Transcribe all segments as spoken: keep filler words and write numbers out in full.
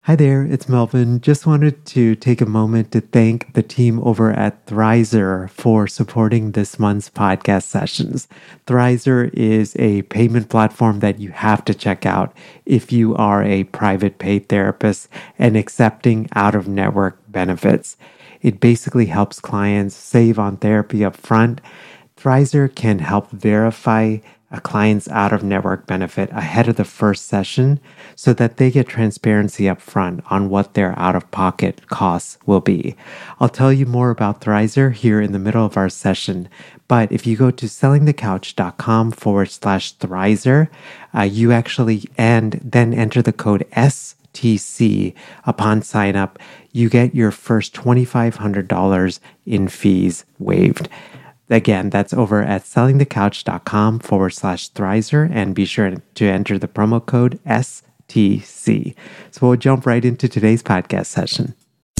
Hi there, it's Melvin. Just wanted to take a moment to thank the team over at Thrizer for supporting this month's podcast sessions. Thrizer is a payment platform that you have to check out if you are a private paid therapist and accepting out-of-network benefits. It basically helps clients save on therapy up front. Thrizer can help verify a client's out-of-network benefit ahead of the first session so that they get transparency up front on what their out-of-pocket costs will be. I'll tell you more about Thrizer here in the middle of our session, but if you go to sellingthecouch.com forward slash Thrizer, uh, you actually, and then enter the code S T C upon sign up, you get your first twenty-five hundred dollars in fees waived. Again, that's over at sellingthecouch.com forward slash Thrizer, and be sure to enter the promo code S T C. So we'll jump right into today's podcast session.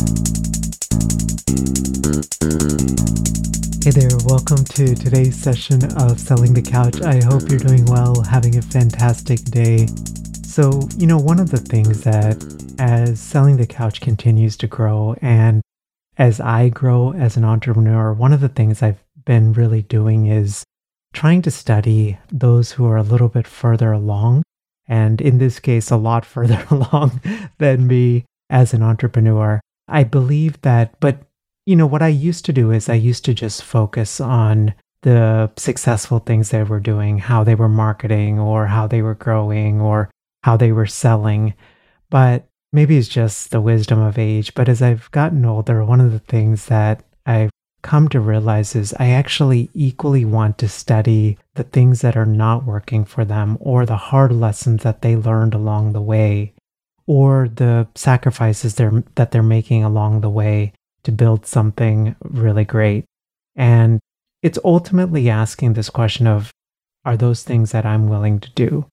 Hey there, welcome to today's session of Selling the Couch. I hope you're doing well, having a fantastic day. So, you know, one of the things that as Selling the Couch continues to grow and as I grow as an entrepreneur, one of the things I've been really doing is trying to study those who are a little bit further along, and in this case, a lot further along than me as an entrepreneur. I believe that, but you know, what I used to do is I used to just focus on the successful things they were doing, how they were marketing or how they were growing or how they were selling. But maybe it's just the wisdom of age. But as I've gotten older, one of the things that I've come to realize is I actually equally want to study the things that are not working for them, or the hard lessons that they learned along the way, or the sacrifices they're, that they're making along the way to build something really great. And it's ultimately asking this question of, are those things that I'm willing to do?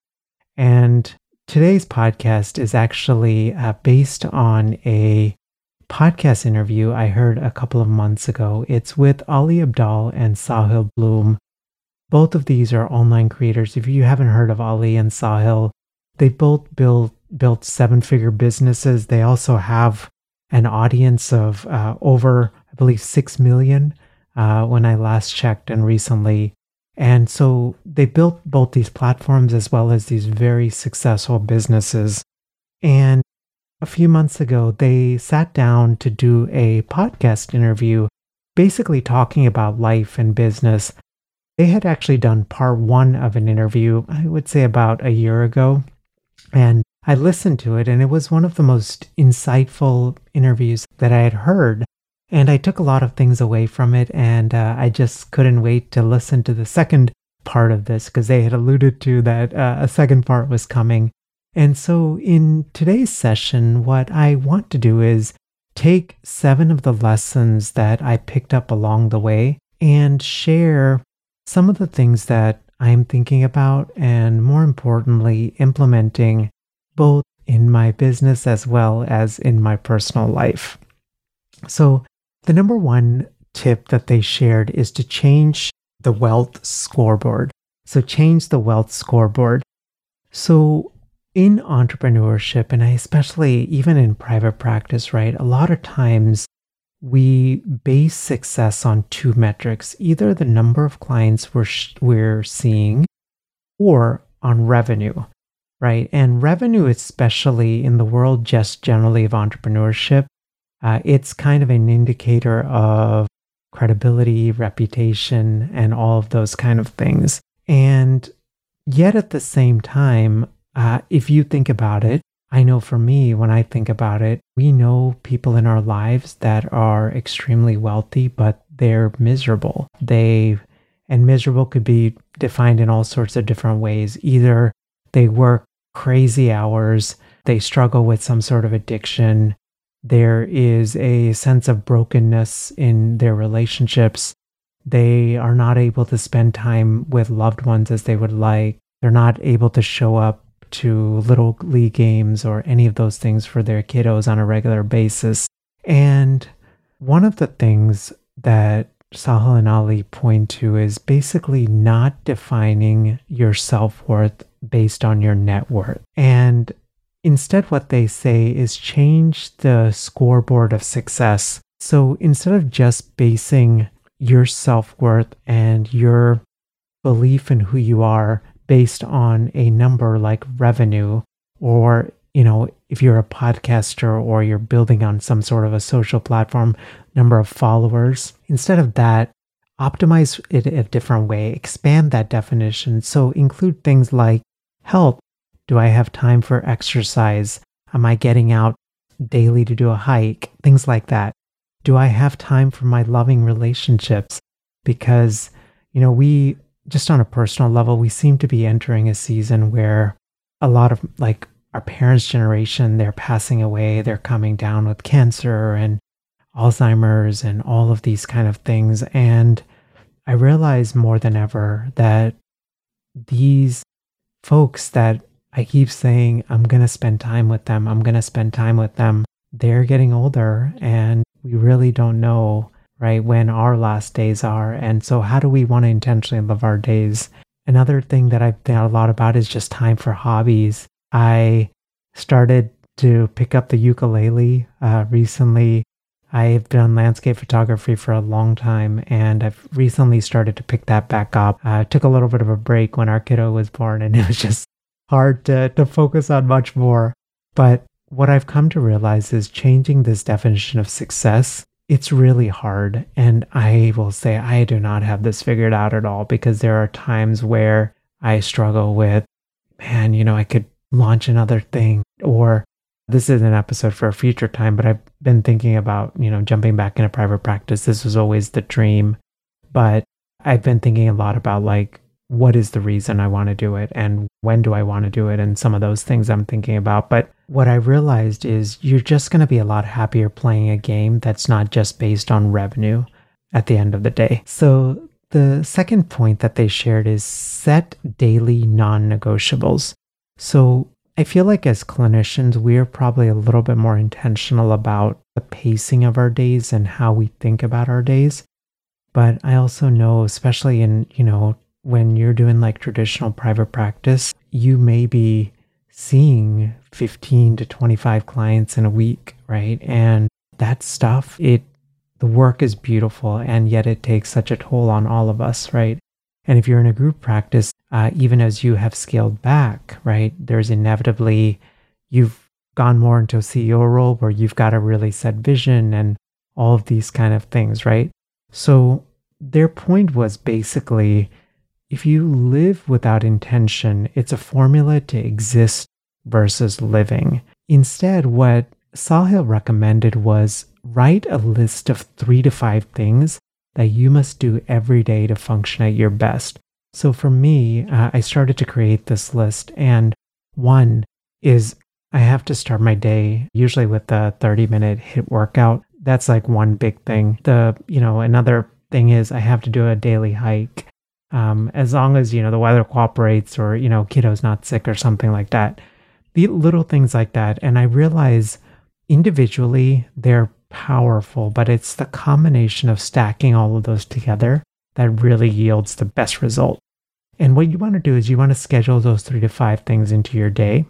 And today's podcast is actually uh, based on a podcast interview I heard a couple of months ago. It's with Ali Abdaal and Sahil Bloom. Both of these are online creators. If you haven't heard of Ali and Sahil, they both built built seven-figure businesses. They also have an audience of uh, over, I believe, six million uh, when I last checked and recently. And so they built both these platforms as well as these very successful businesses. And a few months ago, they sat down to do a podcast interview, basically talking about life and business. They had actually done part one of an interview, I would say about a year ago. And I listened to it, and it was one of the most insightful interviews that I had heard. And I took a lot of things away from it, and uh, I just couldn't wait to listen to the second part of this because they had alluded to that uh, a second part was coming. And so in today's session, what I want to do is take seven of the lessons that I picked up along the way and share some of the things that I'm thinking about and, more importantly, implementing both in my business as well as in my personal life. So the number one tip that they shared is to change the wealth scoreboard. So change the wealth scoreboard. So in entrepreneurship, and I especially even in private practice, right, a lot of times we base success on two metrics, either the number of clients we're, sh- we're seeing or on revenue, right? And revenue, especially in the world just generally of entrepreneurship, uh, it's kind of an indicator of credibility, reputation, and all of those kind of things. And yet at the same time, Uh, if you think about it, I know for me, when I think about it, we know people in our lives that are extremely wealthy, but they're miserable. They, and miserable could be defined in all sorts of different ways. Either they work crazy hours, they struggle with some sort of addiction, there is a sense of brokenness in their relationships, they are not able to spend time with loved ones as they would like, they're not able to show up to little league games or any of those things for their kiddos on a regular basis. And one of the things that Sahil and Ali point to is basically not defining your self-worth based on your net worth. And instead, what they say is change the scoreboard of success. So instead of just basing your self-worth and your belief in who you are based on a number like revenue, or, you know, if you're a podcaster or you're building on some sort of a social platform, number of followers, instead of that, optimize it a different way, expand that definition. So include things like health. Do I have time for exercise? Am I getting out daily to do a hike? Things like that. Do I have time for my loving relationships? Because, you know, we, just on a personal level, we seem to be entering a season where a lot of like our parents' generation, they're passing away, they're coming down with cancer and Alzheimer's and all of these kind of things. And I realize more than ever that these folks that I keep saying, I'm going to spend time with them, I'm going to spend time with them, they're getting older and we really don't know, right, when our last days are. And so how do we want to intentionally live our days? Another thing that I've thought a lot about is just time for hobbies. I started to pick up the ukulele uh, recently. I've done landscape photography for a long time, and I've recently started to pick that back up. I uh, took a little bit of a break when our kiddo was born, and it was just hard to, to focus on much more. But what I've come to realize is changing this definition of success, it's really hard. And I will say I do not have this figured out at all, because there are times where I struggle with, man, you know, I could launch another thing, or this is an episode for a future time, but I've been thinking about, you know, jumping back into private practice. This was always the dream, but I've been thinking a lot about like, what is the reason I want to do it and when do I want to do it? And some of those things I'm thinking about. But what I realized is you're just going to be a lot happier playing a game that's not just based on revenue at the end of the day. So the second point that they shared is set daily non-negotiables. So I feel like as clinicians, we're probably a little bit more intentional about the pacing of our days and how we think about our days. But I also know, especially in, you know, when you're doing like traditional private practice, you may be seeing fifteen to twenty-five clients in a week, right? And that stuff, it, the work is beautiful, and yet it takes such a toll on all of us, right? And if you're in a group practice, uh, even as you have scaled back, right, there's inevitably, you've gone more into a C E O role where you've got to really set vision and all of these kind of things, right? So their point was basically, if you live without intention, it's a formula to exist versus living. Instead, what Sahil recommended was write a list of three to five things that you must do every day to function at your best. So for me, uh, I started to create this list, and one is I have to start my day usually with a thirty minute HIIT workout. That's like one big thing. The, you know, another thing is I have to do a daily hike. Um, as long as, you know, the weather cooperates, or, you know, kiddo's not sick or something like that. The little things like that. And I realize individually they're powerful, but it's the combination of stacking all of those together that really yields the best result. And what you want to do is you want to schedule those three to five things into your day.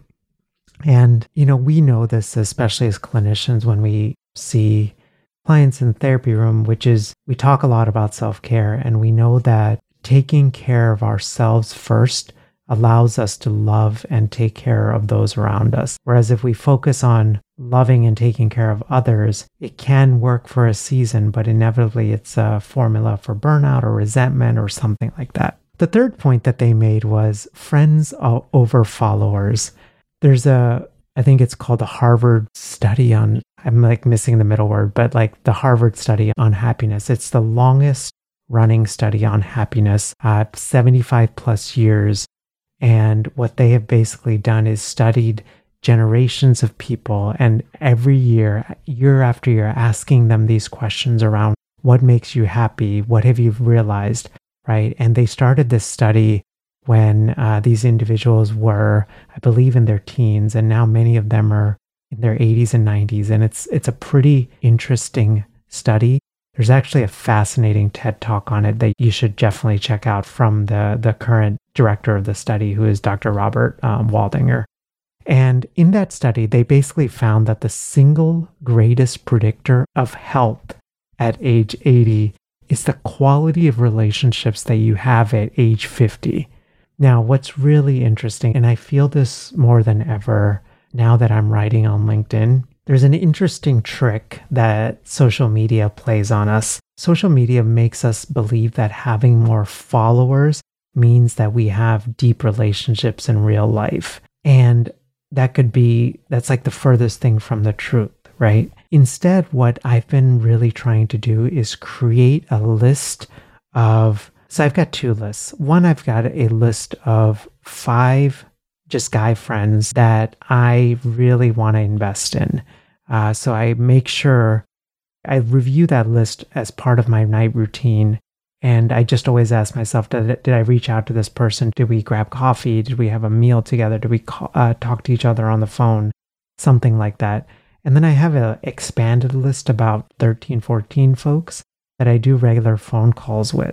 And, you know, we know this, especially as clinicians, when we see clients in the therapy room, which is we talk a lot about self-care, and we know that taking care of ourselves first allows us to love and take care of those around us. Whereas if we focus on loving and taking care of others, it can work for a season, but inevitably it's a formula for burnout or resentment or something like that. The third point that they made was friends over followers. There's a, I think it's called the Harvard study on, I'm like missing the middle word, but like the Harvard study on happiness. It's the longest running study on happiness, uh, seventy-five plus years. And what they have basically done is studied generations of people, and every year, year after year, asking them these questions around what makes you happy? What have you realized, right? And they started this study when uh, these individuals were, I believe, in their teens, and now many of them are in their eighties and nineties. And it's it's a pretty interesting study. There's actually a fascinating TED Talk on it that you should definitely check out from the, the current director of the study, who is Doctor Robert um, Waldinger. And in that study, they basically found that the single greatest predictor of health at age eighty is the quality of relationships that you have at age fifty. Now, what's really interesting, and I feel this more than ever now that I'm writing on LinkedIn, there's an interesting trick that social media plays on us. Social media makes us believe that having more followers means that we have deep relationships in real life. And that could be, that's like the furthest thing from the truth, right? Instead, what I've been really trying to do is create a list of, so I've got two lists. One, I've got a list of five just guy friends that I really want to invest in. Uh, so I make sure I review that list as part of my night routine. And I just always ask myself, did, did I reach out to this person? Did we grab coffee? Did we have a meal together? Did we call, uh, talk to each other on the phone? Something like that. And then I have an expanded list about thirteen, fourteen folks that I do regular phone calls with.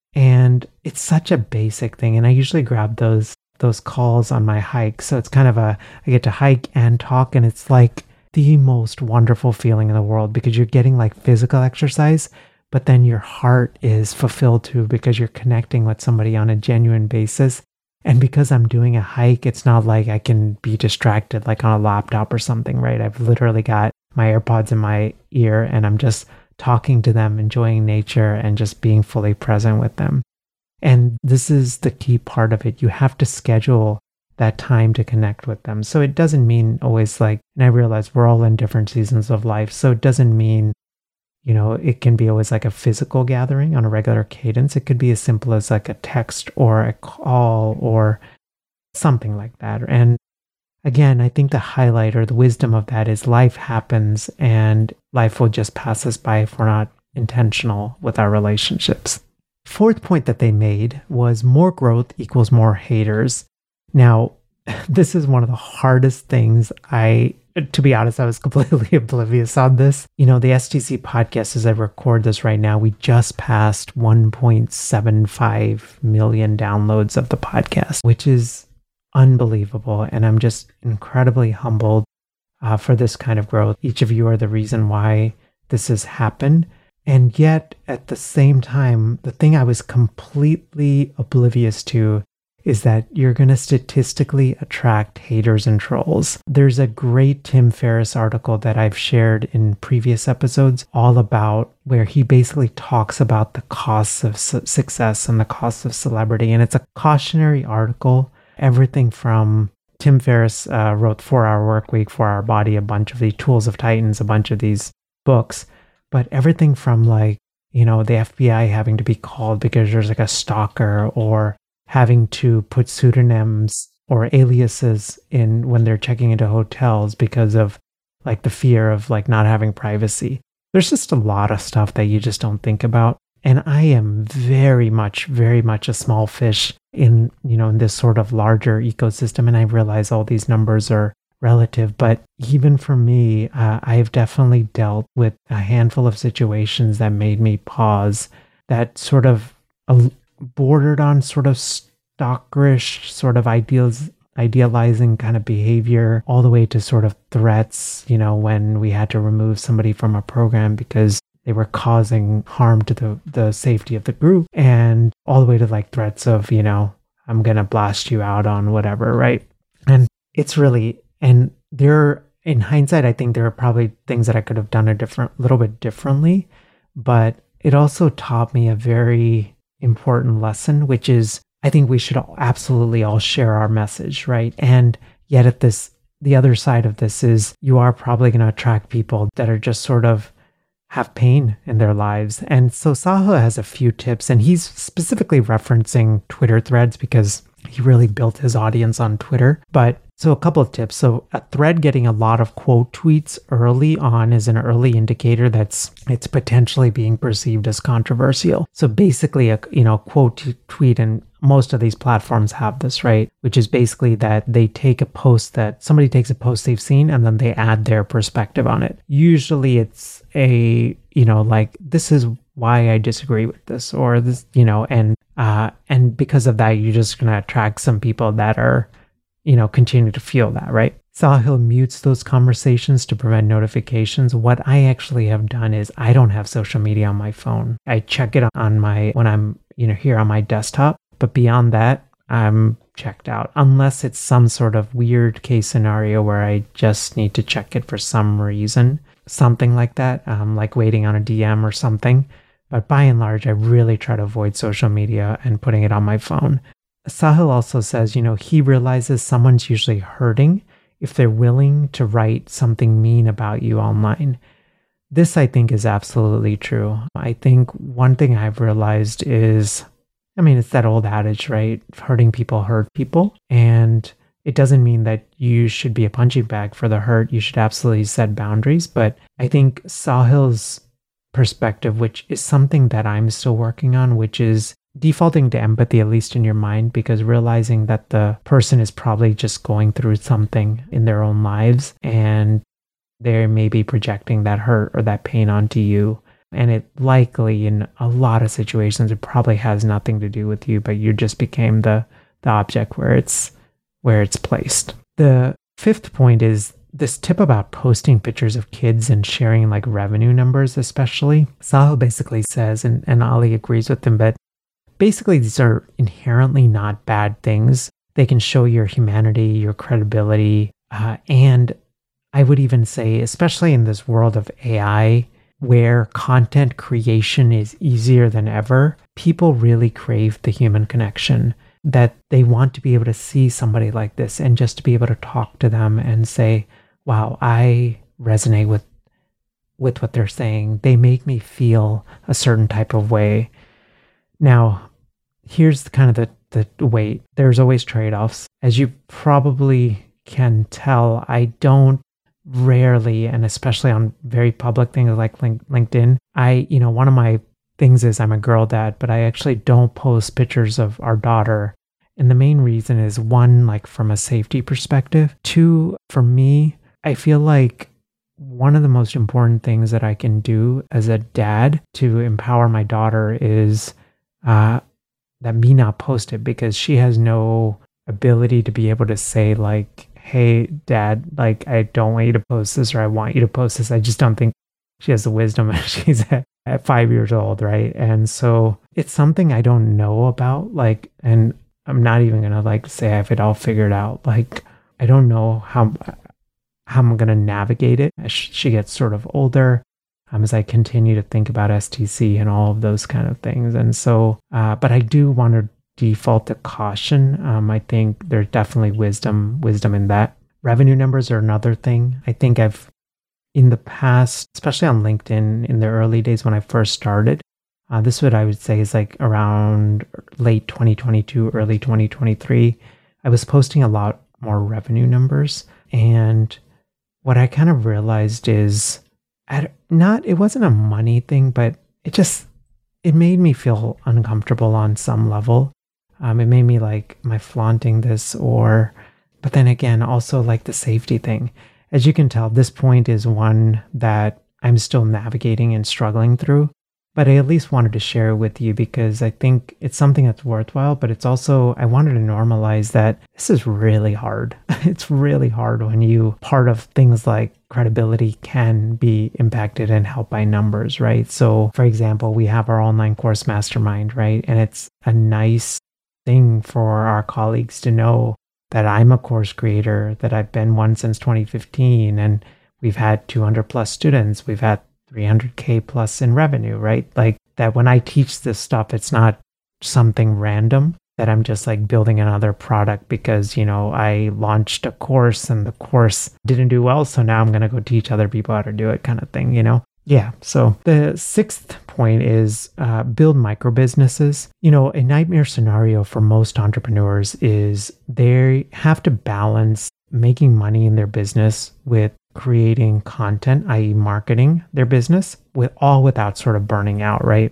And it's such a basic thing. And I usually grab those those calls on my hike. So it's kind of a, I get to hike and talk, and it's like the most wonderful feeling in the world because you're getting like physical exercise, but then your heart is fulfilled too because you're connecting with somebody on a genuine basis. And because I'm doing a hike, it's not like I can be distracted like on a laptop or something, right? I've literally got my AirPods in my ear and I'm just talking to them, enjoying nature and just being fully present with them. And this is the key part of it. You have to schedule that time to connect with them. So it doesn't mean always like, and I realize we're all in different seasons of life. So it doesn't mean, you know, it can be always like a physical gathering on a regular cadence. It could be as simple as like a text or a call or something like that. And again, I think the highlight or the wisdom of that is life happens and life will just pass us by if we're not intentional with our relationships. Fourth point that they made was more growth equals more haters. Now, this is one of the hardest things I, to be honest, I was completely oblivious on this. You know, the S T C podcast, as I record this right now, we just passed one point seven five million downloads of the podcast, which is unbelievable. And I'm just incredibly humbled uh, for this kind of growth. Each of you are the reason why this has happened. And yet, at the same time, the thing I was completely oblivious to is that you're going to statistically attract haters and trolls. There's a great Tim Ferriss article that I've shared in previous episodes all about where he basically talks about the costs of su- success and the costs of celebrity. And it's a cautionary article, everything from Tim Ferriss uh, wrote four hour Work Week, four hour Body, a bunch of the Tools of Titans, a bunch of these books. But everything from like, you know, the F B I having to be called because there's like a stalker or having to put pseudonyms or aliases in when they're checking into hotels because of like the fear of like not having privacy. There's just a lot of stuff that you just don't think about. And I am very much, very much a small fish in, you know, in this sort of larger ecosystem. And I realize all these numbers are relative, but even for me, uh, I've definitely dealt with a handful of situations that made me pause, that sort of uh, bordered on sort of stalkerish, sort of ideals, idealizing kind of behavior, all the way to sort of threats, you know, when we had to remove somebody from a program because they were causing harm to the, the safety of the group, and all the way to like threats of, you know, I'm going to blast you out on whatever, right? And it's really, and there, in hindsight, I think there are probably things that I could have done a different, little bit differently, but it also taught me a very important lesson, which is I think we should all, absolutely all share our message, right? And yet at this, the other side of this is you are probably going to attract people that are just sort of have pain in their lives. And so Saho has a few tips, and he's specifically referencing Twitter threads because he really built his audience on Twitter. But so a couple of tips. So a thread getting a lot of quote tweets early on is an early indicator that's it's potentially being perceived as controversial. So basically a you know quote tweet, and most of these platforms have this, right? Which is basically that they take a post that somebody takes a post they've seen and then they add their perspective on it. Usually it's a, you know, like this is why I disagree with this, or this, you know, and uh and because of that, you're just going to attract some people that are, you know, continue to feel that, right? Sahil mutes those conversations to prevent notifications. What I actually have done is I don't have social media on my phone. I check it on my, when I'm, you know, here on my desktop. But beyond that, I'm checked out unless it's some sort of weird case scenario where I just need to check it for some reason, something like that, um, like waiting on a D M or something. But by and large, I really try to avoid social media and putting it on my phone. Sahil also says, you know, he realizes someone's usually hurting if they're willing to write something mean about you online. This, I think, is absolutely true. I think one thing I've realized is, I mean, it's that old adage, right? Hurting people hurt people. And it doesn't mean that you should be a punching bag for the hurt. You should absolutely set boundaries. But I think Sahil's perspective, which is something that I'm still working on, which is defaulting to empathy, at least in your mind, because realizing that the person is probably just going through something in their own lives and they may be projecting that hurt or that pain onto you. And it likely, in a lot of situations, it probably has nothing to do with you, but you just became the, the object where it's where it's placed. The fifth point is this tip about posting pictures of kids and sharing like revenue numbers, especially. Sahil basically says, and, and Ali agrees with him, but basically these are inherently not bad things. They can show your humanity, your credibility, uh, and I would even say, especially in this world of A I, where content creation is easier than ever, people really crave the human connection, that they want to be able to see somebody like this and just to be able to talk to them and say, wow, I resonate with with what they're saying. They make me feel a certain type of way. Now, here's the kind of the, the wait. There's always trade-offs. As you probably can tell, I don't rarely, and especially on very public things like link, LinkedIn, I, you know, one of my things is I'm a girl dad, but I actually don't post pictures of our daughter. And the main reason is, one, like from a safety perspective. Two, for me, I feel like one of the most important things that I can do as a dad to empower my daughter is uh, that me not post it, because she has no ability to be able to say like, hey, dad, like, I don't want you to post this, or I want you to post this. I just don't think she has the wisdom. She's at, at five years old, right? And so it's something I don't know about, like, and I'm not even going to like say I have it all figured out. Like, I don't know how, how I'm going to navigate it as she gets sort of older, um, as I continue to think about S T C and all of those kind of things. And so, uh, but I do want to default to caution. Um, I think there's definitely wisdom, wisdom in that. Revenue numbers are another thing. I think I've, in the past, especially on LinkedIn, in the early days when I first started, uh, this is what I would say is like around late twenty twenty-two, early twenty twenty-three, I was posting a lot more revenue numbers. And what I kind of realized is, at not, it wasn't a money thing, but it just, it made me feel uncomfortable on some level. Um, it made me like, am I flaunting this? Or, but then again, also like the safety thing. As you can tell, this point is one that I'm still navigating and struggling through, but I at least wanted to share it with you because I think it's something that's worthwhile, but it's also, I wanted to normalize that this is really hard. It's really hard when you, part of things like credibility can be impacted and helped by numbers, right? So for example, we have our online course mastermind, right? And it's a nice thing for our colleagues to know that I'm a course creator, that I've been one since twenty fifteen, and we've had two hundred plus students, we've had three hundred K plus in revenue, right? Like that when I teach this stuff, it's not something random that I'm just like building another product because, you know, I launched a course and the course didn't do well, so now I'm going to go teach other people how to do it kind of thing, you know? Yeah. So the sixth point is uh, build micro businesses. You know, a nightmare scenario for most entrepreneurs is they have to balance making money in their business with creating content, that is marketing their business, with all without sort of burning out, right?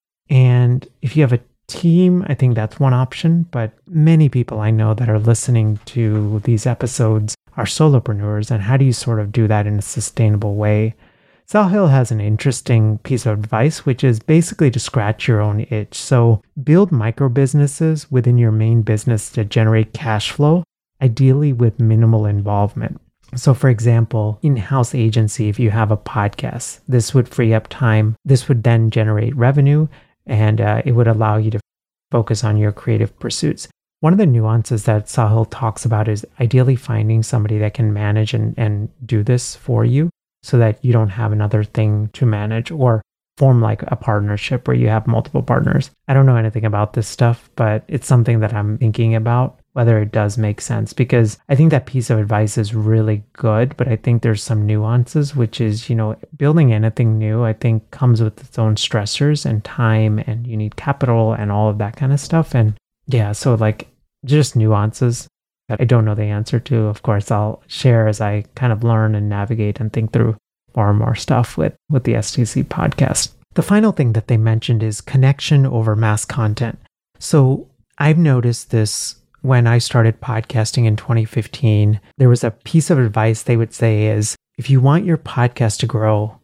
And if you have a team, I think that's one option. But many people I know that are listening to these episodes are solopreneurs. And how do you sort of do that in a sustainable way? Sahil has an interesting piece of advice, which is basically to scratch your own itch. So build micro businesses within your main business to generate cash flow ideally with minimal involvement. So for example, in-house agency, if you have a podcast, this would free up time. This would then generate revenue, and uh, it would allow you to focus on your creative pursuits. One of the nuances that Sahil talks about is ideally finding somebody that can manage and, and do this for you so that you don't have another thing to manage, or form like a partnership where you have multiple partners. I don't know anything about this stuff, but it's something that I'm thinking about, whether it does make sense, because I think that piece of advice is really good, but I think there's some nuances, which is, you know, building anything new, I think comes with its own stressors and time, and you need capital and all of that kind of stuff. And yeah, so like just nuances that I don't know the answer to. Of course, I'll share as I kind of learn and navigate and think through more and more stuff with, with the S T C podcast. The final thing that they mentioned is connection over mass content. So I've noticed this when I started podcasting in twenty fifteen. There was a piece of advice they would say is, if you want your podcast to grow,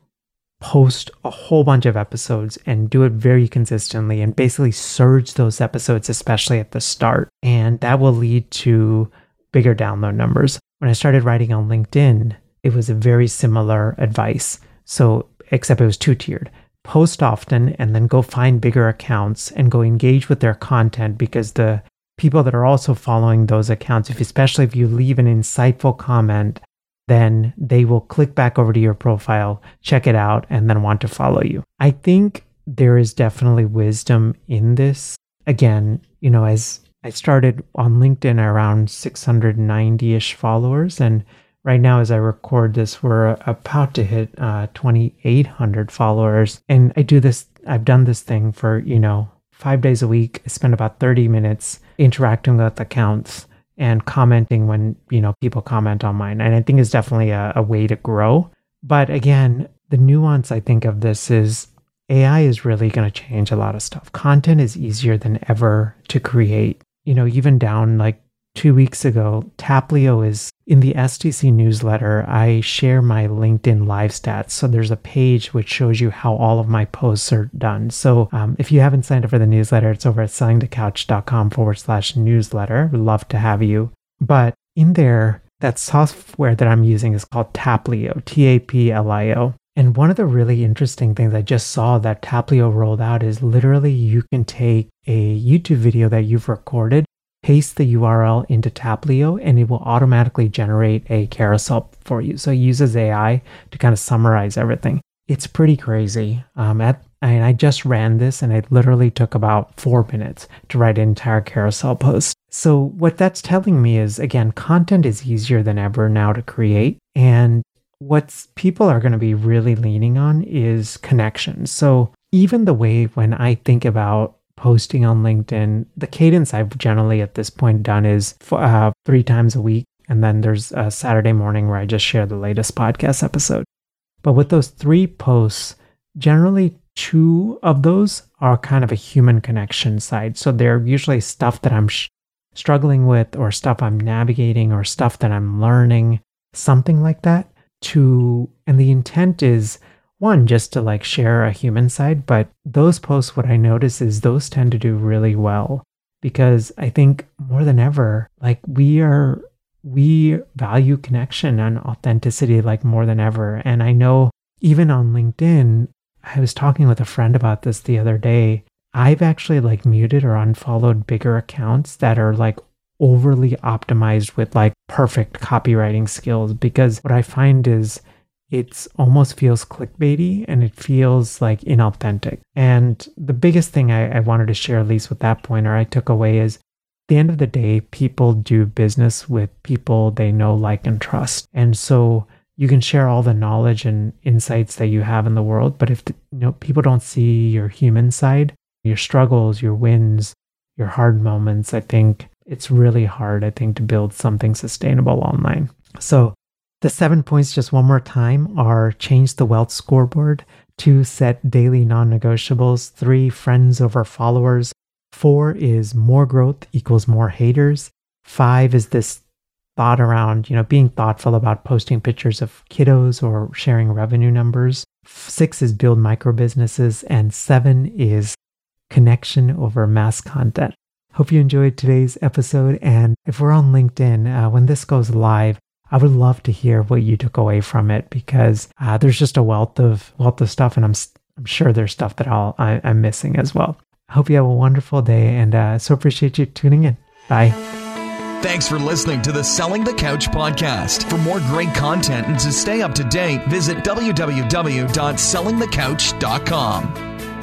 post a whole bunch of episodes and do it very consistently, and basically surge those episodes, especially at the start. And that will lead to bigger download numbers. When I started writing on LinkedIn, it was a very similar advice. So, except it was two-tiered. Post often and then go find bigger accounts and go engage with their content, because the people that are also following those accounts, if especially if you leave an insightful comment, then they will click back over to your profile, check it out, and then want to follow you. I think there is definitely wisdom in this. Again, you know, as I started on LinkedIn around six hundred ninety-ish followers, and right now, as I record this, we're about to hit uh, twenty-eight hundred followers. And I do this, I've done this thing for, you know, five days a week. I spend about thirty minutes interacting with accounts and commenting when, you know, people comment on mine. And I think it's definitely a, a way to grow. But again, the nuance I think of this is A I is really going to change a lot of stuff. Content is easier than ever to create. You know, even down like two weeks ago, Taplio is in the S T C newsletter. I share my LinkedIn live stats. So there's a page which shows you how all of my posts are done. So um, if you haven't signed up for the newsletter, it's over at sellingthecouch.com forward slash newsletter. We'd love to have you. But in there, that software that I'm using is called Taplio, T A P L I O. And one of the really interesting things I just saw that Taplio rolled out is literally you can take a YouTube video that you've recorded, paste the U R L into Taplio, and it will automatically generate a carousel for you. So it uses A I to kind of summarize everything. It's pretty crazy. Um, at, and I just ran this, and it literally took about four minutes to write an entire carousel post. So what that's telling me is, again, content is easier than ever now to create. And what people are going to be really leaning on is connection. So even the way when I think about posting on LinkedIn, the cadence I've generally at this point done is uh, three times a week. And then there's a Saturday morning where I just share the latest podcast episode. But with those three posts, generally two of those are kind of a human connection side. So they're usually stuff that I'm sh- struggling with, or stuff I'm navigating, or stuff that I'm learning, something like that. To, and the intent is, one, just to like share a human side, but those posts, what I notice is those tend to do really well, because I think more than ever, like we are, we value connection and authenticity like more than ever. And I know even on LinkedIn, I was talking with a friend about this the other day. I've actually like muted or unfollowed bigger accounts that are like overly optimized with like perfect copywriting skills, because what I find is it's almost feels clickbaity and it feels like inauthentic. And the biggest thing I, I wanted to share, at least with that pointer I took away, is at the end of the day, people do business with people they know, like, and trust. And so you can share all the knowledge and insights that you have in the world, but if the, you know, people don't see your human side, your struggles, your wins, your hard moments, I think it's really hard, I think, to build something sustainable online. So the seven points, just one more time, are change the wealth scoreboard. Two, set daily non-negotiables. Three, friends over followers. Four is more growth equals more haters. Five is this thought around, you know, being thoughtful about posting pictures of kiddos or sharing revenue numbers. Six is build micro businesses. And seven is connection over mass content. Hope you enjoyed today's episode. And if we're on LinkedIn, uh, when this goes live, I would love to hear what you took away from it, because uh, there's just a wealth of wealth of stuff, and I'm I'm sure there's stuff that I'll I, I'm missing as well. I hope you have a wonderful day, and uh, so appreciate you tuning in. Bye. Thanks for listening to the Selling the Couch podcast. For more great content and to stay up to date, visit w w w dot selling the couch dot com.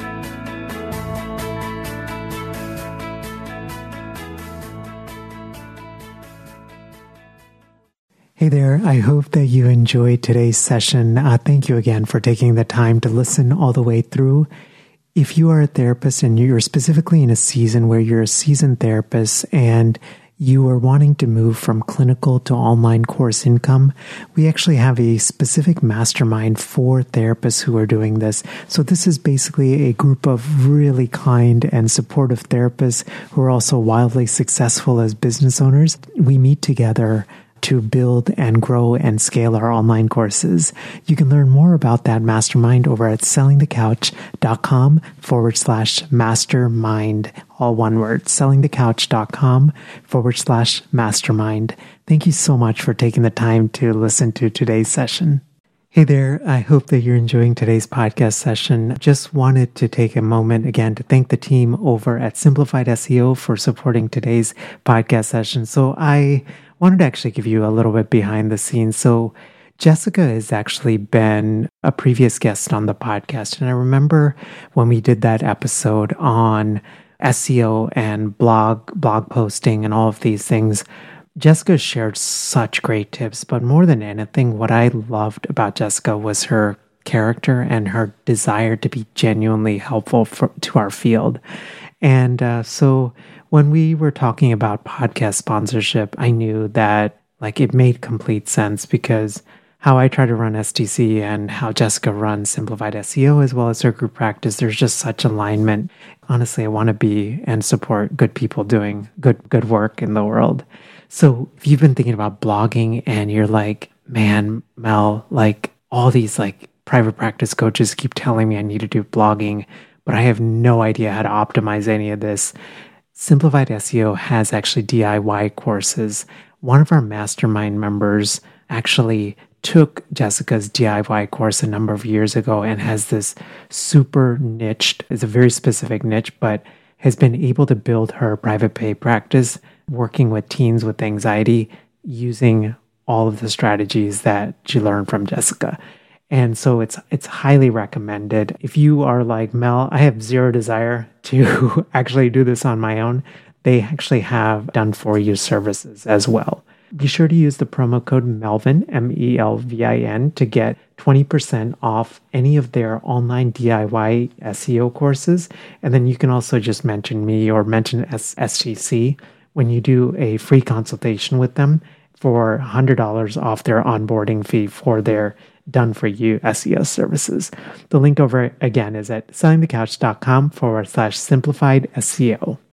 Hey there, I hope that you enjoyed today's session. Uh, thank you again for taking the time to listen all the way through. If you are a therapist and you're specifically in a season where you're a seasoned therapist and you are wanting to move from clinical to online course income, we actually have a specific mastermind for therapists who are doing this. So this is basically a group of really kind and supportive therapists who are also wildly successful as business owners. We meet together to build and grow and scale our online courses. You can learn more about that mastermind over at sellingthecouch.com forward slash mastermind. All one word, sellingthecouch.com forward slash mastermind. Thank you so much for taking the time to listen to today's session. Hey there, I hope that you're enjoying today's podcast session. Just wanted to take a moment again to thank the team over at Simplified S E O for supporting today's podcast session. So I wanted to actually give you a little bit behind the scenes. So Jessica has actually been a previous guest on the podcast. And I remember when we did that episode on S E O and blog, blog posting and all of these things, Jessica shared such great tips. But more than anything, what I loved about Jessica was her character and her desire to be genuinely helpful for, to our field. And uh, so when we were talking about podcast sponsorship, I knew that like it made complete sense, because how I try to run S T C and how Jessica runs Simplified S E O as well as her group practice, there's just such alignment. Honestly, I want to be and support good people doing good good work in the world. So if you've been thinking about blogging and you're like, man, Mel, like all these like private practice coaches keep telling me I need to do blogging, but I have no idea how to optimize any of this. Simplified S E O has actually D I Y courses. One of our mastermind members actually took Jessica's D I Y course a number of years ago and has this super niched, it's a very specific niche, but has been able to build her private pay practice working with teens with anxiety using all of the strategies that she learned from Jessica. And so it's it's highly recommended. If you are like, Mel, I have zero desire to actually do this on my own, they actually have done for you services as well. Be sure to use the promo code Melvin, M E L V I N, to get twenty percent off any of their online D I Y S E O courses. And then you can also just mention me or mention S T C when you do a free consultation with them for one hundred dollars off their onboarding fee for their done-for-you S E O services. The link over again is at sellingthecouch.com forward slash simplified SEO.